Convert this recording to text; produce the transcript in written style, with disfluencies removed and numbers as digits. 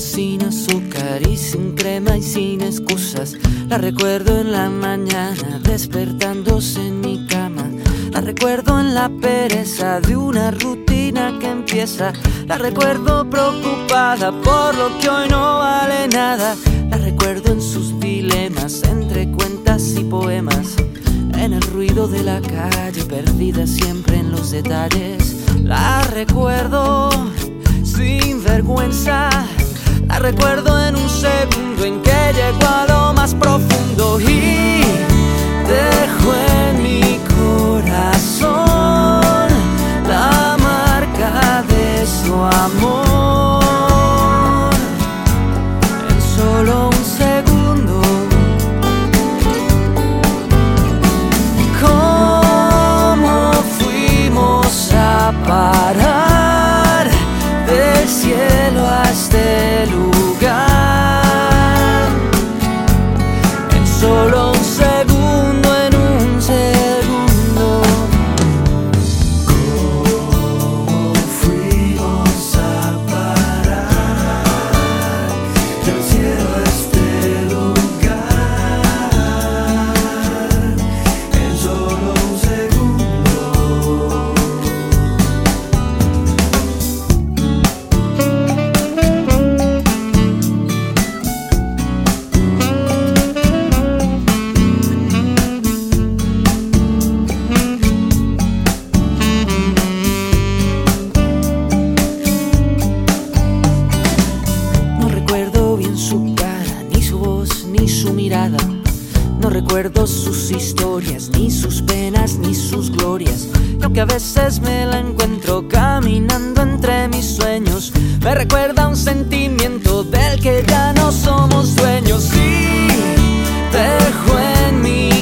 sin azúcar y sin crema y sin excusas. La recuerdo en la mañana despertándose en mi cama. La recuerdo en la pereza de una rutina que empieza. La recuerdo preocupada por lo que hoy no vale nada. La recuerdo en sus dilemas entre cuentas y poemas, en el ruido de la calle, perdida siempre en los detalles. La recuerdo sin vergüenza. La recuerdo en un segundo en que llegó a lo más profundo y dejó en mi corazón la marca de su amor. En solo un segundo. ¿Cómo fuimos a parar del cielo a este lugar? En solo un segundo, en un segundo. ¿Cómo fuimos a parar del cielo a este lugar? En solo un segundo. No recuerdo bien su cara, ni su voz, ni su mirada. No recuerdo sus historias, ni sus penas, ni sus glorias. Y aunque a veces me la encuentro caminando entre mis sueños, me recuerda un sentimiento del que ya no somos dueños. Y dejo en mi